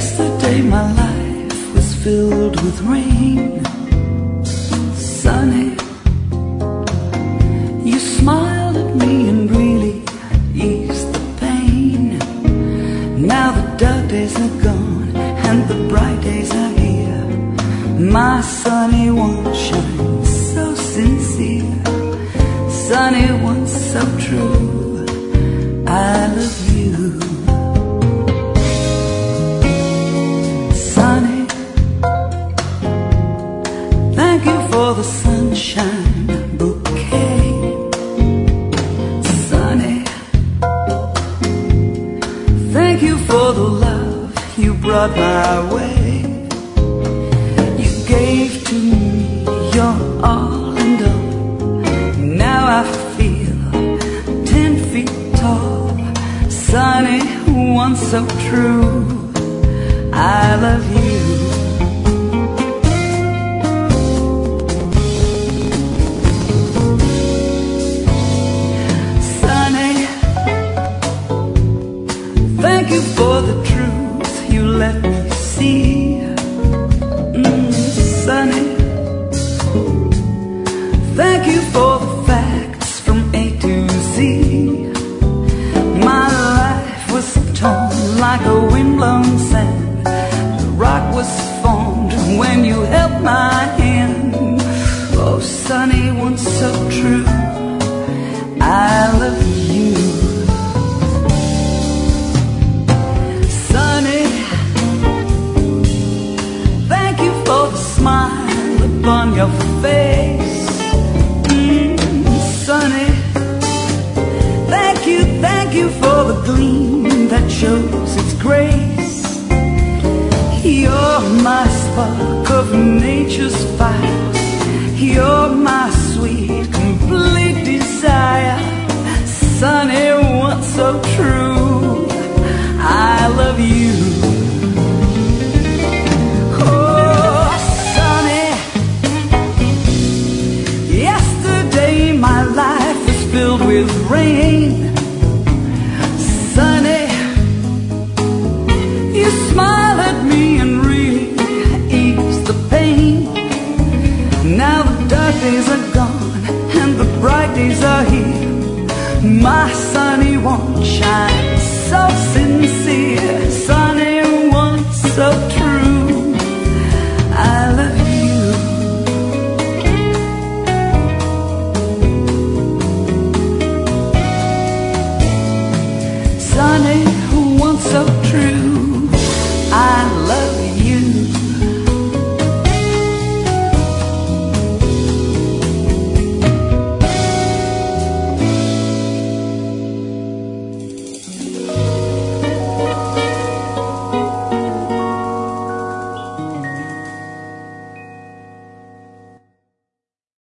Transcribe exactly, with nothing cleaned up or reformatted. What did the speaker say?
Yesterday my life was filled with rain. Sunny, you smiled at me and really eased the pain. Now the dark days are gone and the bright days are here. My sunny one shines so sincere, sunny one so true. I love you. Sunny, thank you for the sunshine bouquet. Sunny, thank you for the love you brought my way. You gave to me your all and all. Now I feel ten feet tall. Sunny, one so true. I love you. Sunny, thank you for the truth you let me see. Mm, sunny, thank you for the facts from A to Z. My life was torn like a windblown sand. The rock was formed when you held my hand. Oh, sunny one so true. I love you. Sunny, thank you for the smile upon your face. Mm, sunny, thank you, thank you for the gleam that shows its grace. You're my spark of nature's fire. You're my sweet, complete desire. Sunny one so true. I love you. Oh, sunny, yesterday my life was filled with rain. Sunny, you smile at me and really ease the pain. Now the dark days are gone and the bright days are here. My sunny one shines so sincere.